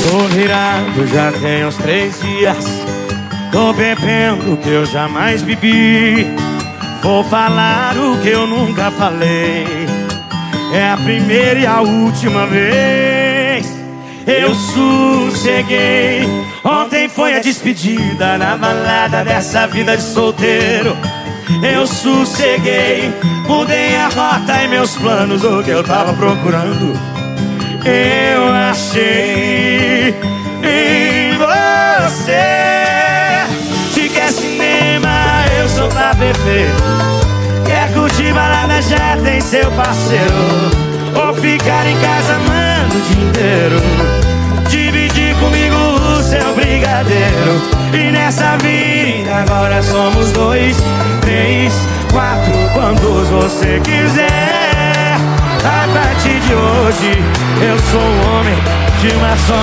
Tô virado já tem uns 3 dias. Tô bebendo o que eu jamais bebi. Vou falar o que eu nunca falei. É a primeira e a última vez. Eu sosseguei. Ontem foi a despedida na balada dessa vida de solteiro. Eu sosseguei. Mudei a rota e meus planos, o que eu tava procurando eu achei em você. Se quer cinema, eu sou pra perfeito. Quer curtir balada, já tem seu parceiro. Ou ficar em casa amando o dia inteiro. Dividir comigo o seu brigadeiro. E nessa vida agora somos 2, 3, 4, quantos você quiser. A partir de hoje eu sou um homem de uma só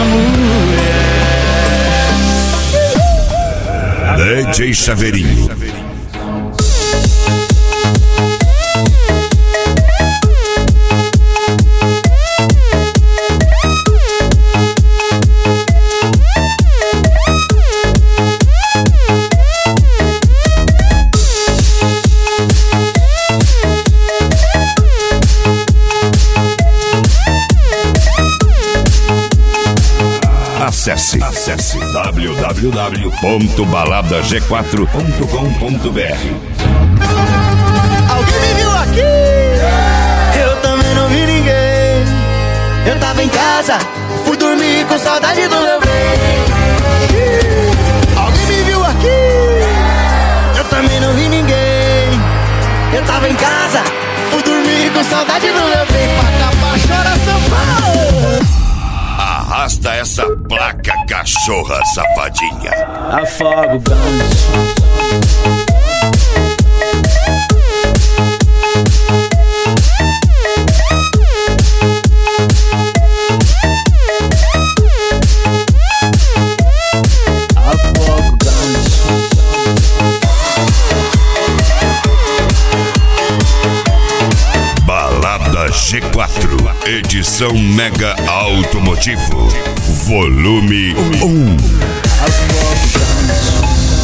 mulher. DJ Chaveirinho. Acesse www.baladag4.com.br. Alguém me viu aqui? Eu também não vi ninguém. Eu tava em casa, fui dormir com saudade do meu bem. Alguém me viu aqui? Eu também não vi ninguém. Eu tava em casa, fui dormir com saudade do meu bem. Pacapá, chora São Paulo. Arrasta essa placa, cachorra safadinha. Afoga o gancho. Balada G4, edição Mega Automotivo, volume 1.